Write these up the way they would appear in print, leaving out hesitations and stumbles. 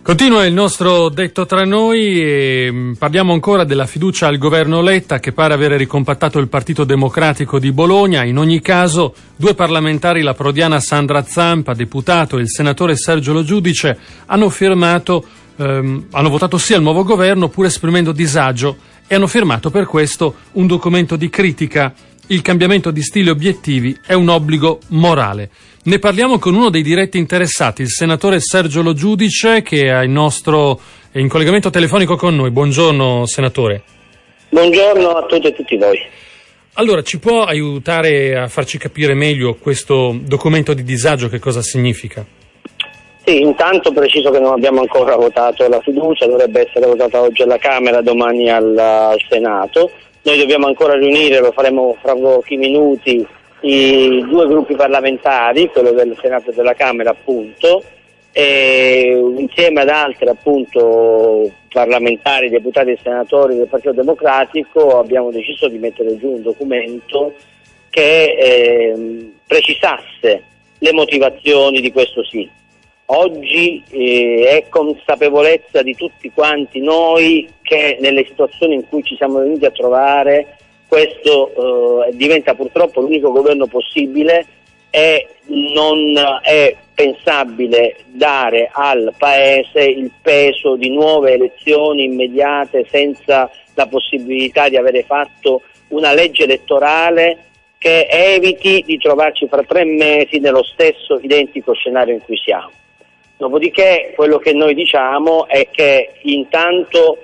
Continua il nostro detto tra noi e parliamo ancora della fiducia al governo Letta, che pare avere ricompattato il Partito Democratico di Bologna. In ogni caso, due parlamentari, la prodiana Sandra Zampa, deputato, e il senatore Sergio Lo Giudice, hanno votato sì al nuovo governo, pur esprimendo disagio, e hanno firmato per questo un documento di critica. Il cambiamento di stili e obiettivi è un obbligo morale. Ne parliamo con uno dei diretti interessati, il senatore Sergio Lo Giudice, che è in collegamento telefonico con noi. Buongiorno, senatore. Buongiorno a tutti e tutti voi. Allora, ci può aiutare a farci capire meglio questo documento di disagio, che cosa significa? Sì, intanto preciso che non abbiamo ancora votato la fiducia, dovrebbe essere votata oggi alla Camera, domani al Senato. Noi dobbiamo ancora riunire, lo faremo fra pochi minuti, i due gruppi parlamentari, quello del Senato e della Camera appunto, e insieme ad altri appunto parlamentari, deputati e senatori del Partito Democratico abbiamo deciso di mettere giù un documento che precisasse le motivazioni di questo sì. Oggi è consapevolezza di tutti quanti noi che nelle situazioni in cui ci siamo venuti a trovare questo diventa purtroppo l'unico governo possibile e non è pensabile dare al Paese il peso di nuove elezioni immediate senza la possibilità di avere fatto una legge elettorale che eviti di trovarci fra 3 mesi nello stesso identico scenario in cui siamo. Dopodiché quello che noi diciamo è che intanto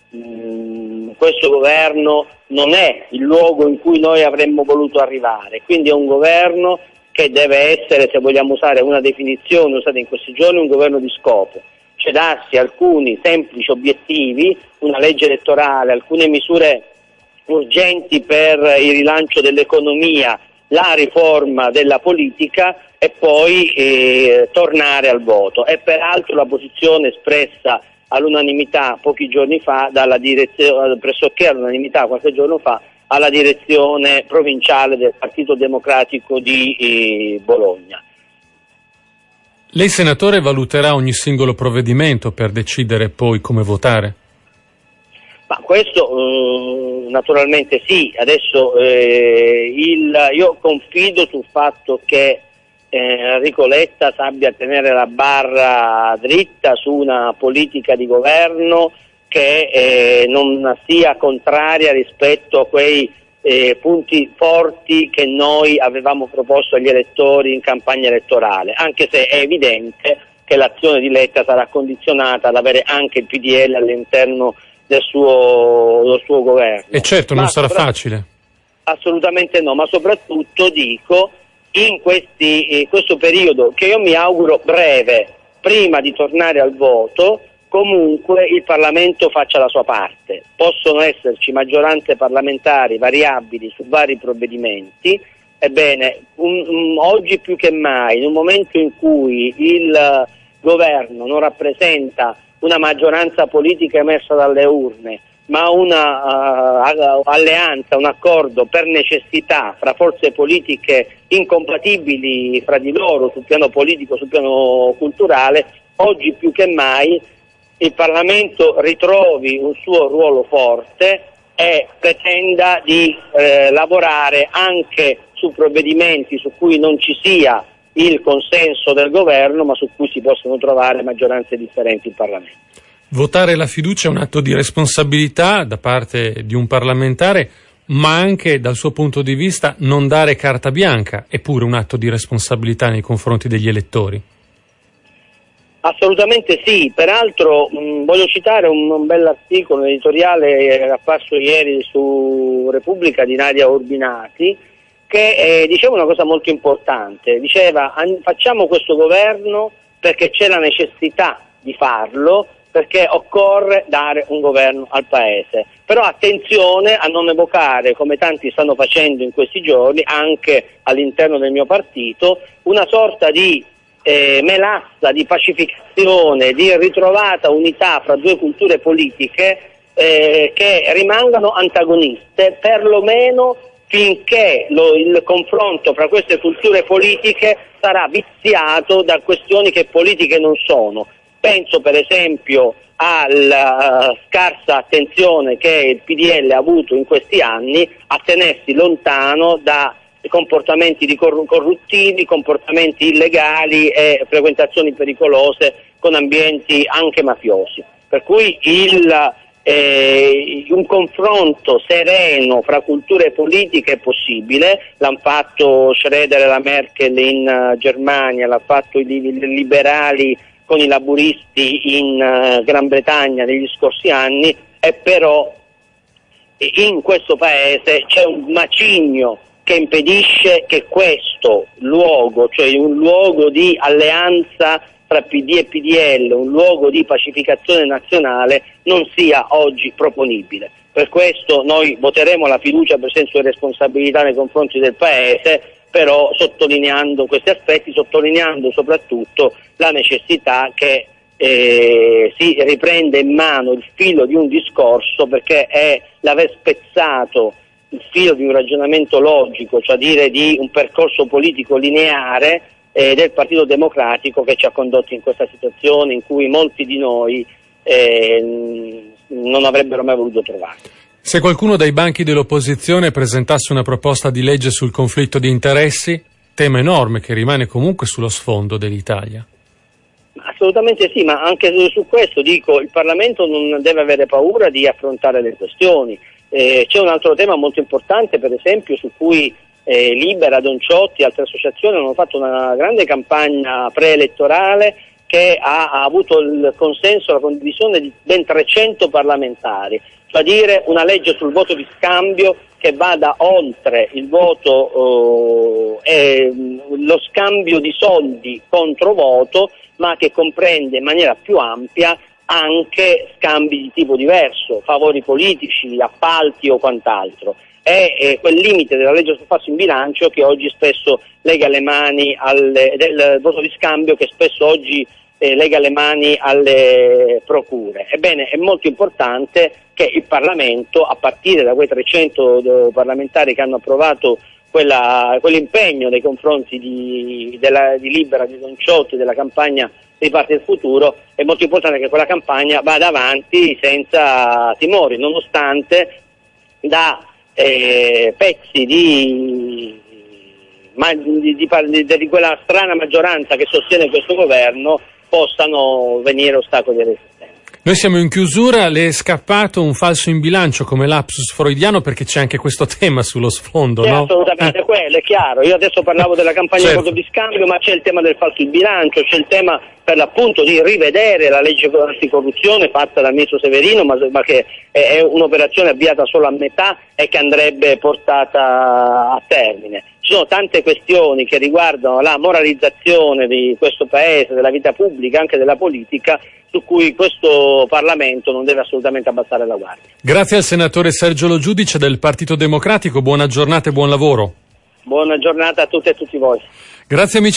questo governo non è il luogo in cui noi avremmo voluto arrivare, quindi è un governo che deve essere, se vogliamo usare una definizione usata in questi giorni, un governo di scopo, cioè darsi alcuni semplici obiettivi, una legge elettorale, alcune misure urgenti per il rilancio dell'economia, la riforma della politica e poi tornare al voto. E peraltro la posizione espressa all'unanimità pochi giorni fa dalla direzione, pressoché all'unanimità qualche giorno fa, alla direzione provinciale del Partito Democratico di Bologna. Lei, senatore, valuterà ogni singolo provvedimento per decidere poi come votare? Ma questo naturalmente sì. Adesso io confido sul fatto che Enrico Letta sappia tenere la barra dritta su una politica di governo che non sia contraria rispetto a quei punti forti che noi avevamo proposto agli elettori in campagna elettorale, anche se è evidente che l'azione di Letta sarà condizionata ad avere anche il PDL all'interno del suo governo. E certo, non sarà facile. Assolutamente no, ma soprattutto dico, in questo periodo, che io mi auguro breve, prima di tornare al voto, comunque il Parlamento faccia la sua parte. Possono esserci maggioranze parlamentari variabili su vari provvedimenti. Ebbene, oggi più che mai, in un momento in cui il governo non rappresenta una maggioranza politica emersa dalle urne, ma una alleanza, un accordo per necessità fra forze politiche incompatibili fra di loro sul piano politico, sul piano culturale, oggi più che mai il Parlamento ritrovi un suo ruolo forte e pretenda di lavorare anche su provvedimenti su cui non ci sia il consenso del governo, ma su cui si possono trovare maggioranze differenti in Parlamento. Votare la fiducia è un atto di responsabilità da parte di un parlamentare, ma anche dal suo punto di vista non dare carta bianca è pure un atto di responsabilità nei confronti degli elettori. Assolutamente sì, peraltro voglio citare un bell'articolo editoriale apparso ieri su Repubblica di Nadia Urbinati, che diceva una cosa molto importante. Diceva: facciamo questo governo perché c'è la necessità di farlo, perché occorre dare un governo al Paese. Però attenzione a non evocare, come tanti stanno facendo in questi giorni, anche all'interno del mio partito, una sorta di melassa, di pacificazione, di ritrovata unità fra due culture politiche che rimangano antagoniste, perlomeno finché il confronto fra queste culture politiche sarà viziato da questioni che politiche non sono. Penso per esempio alla scarsa attenzione che il PDL ha avuto in questi anni a tenersi lontano da comportamenti corruttivi, comportamenti illegali e frequentazioni pericolose con ambienti anche mafiosi. Per cui un confronto sereno fra culture politiche è possibile, l'hanno fatto Schroeder e la Merkel in Germania, l'ha fatto i liberali con i laburisti in Gran Bretagna negli scorsi anni, e però in questo paese c'è un macigno che impedisce che questo luogo, cioè un luogo di alleanza tra PD e PDL, un luogo di pacificazione nazionale, non sia oggi proponibile. Per questo noi voteremo la fiducia per senso di responsabilità nei confronti del Paese, però sottolineando questi aspetti, sottolineando soprattutto la necessità che si riprenda in mano il filo di un discorso, perché è l'aver spezzato il filo di un ragionamento logico, cioè dire di un percorso politico lineare del Partito Democratico, che ci ha condotti in questa situazione in cui molti di noi non avrebbero mai voluto trovare. Se qualcuno dai banchi dell'opposizione presentasse una proposta di legge sul conflitto di interessi, tema enorme che rimane comunque sullo sfondo dell'Italia. Assolutamente sì, ma anche su questo dico, il Parlamento non deve avere paura di affrontare le questioni. C'è un altro tema molto importante, per esempio, su cui Libera, Don Ciotti e altre associazioni hanno fatto una grande campagna preelettorale che ha avuto il consenso, la condivisione di ben 300 parlamentari, cioè dire una legge sul voto di scambio che vada oltre il voto lo scambio di soldi contro voto, ma che comprende in maniera più ampia anche scambi di tipo diverso, favori politici, appalti o quant'altro. È quel limite della legge sul falso in bilancio che oggi spesso lega le mani del voto di scambio, che spesso oggi lega le mani alle procure. Ebbene, è molto importante che il Parlamento, a partire da quei 300 parlamentari che hanno approvato quell'impegno nei confronti di Libera, di Don Ciotti, della campagna Riparte il futuro, è molto importante che quella campagna vada avanti senza timori, nonostante da pezzi di quella strana maggioranza che sostiene questo governo possano venire ostacoli alla resistenza. Noi siamo in chiusura, le è scappato un falso in bilancio come lapsus freudiano, perché c'è anche questo tema sullo sfondo, C'è no? assolutamente quello, è chiaro. Io adesso parlavo della campagna certo. voto di scambio, ma c'è il tema del falso in bilancio, c'è il tema per l'appunto di rivedere la legge anticorruzione fatta dal ministro Severino, ma che è un'operazione avviata solo a metà e che andrebbe portata a termine. Ci sono tante questioni che riguardano la moralizzazione di questo Paese, della vita pubblica, anche della politica, su cui questo Parlamento non deve assolutamente abbassare la guardia. Grazie al senatore Sergio Lo Giudice del Partito Democratico, buona giornata e buon lavoro. Buona giornata a tutte e tutti voi. Grazie amici.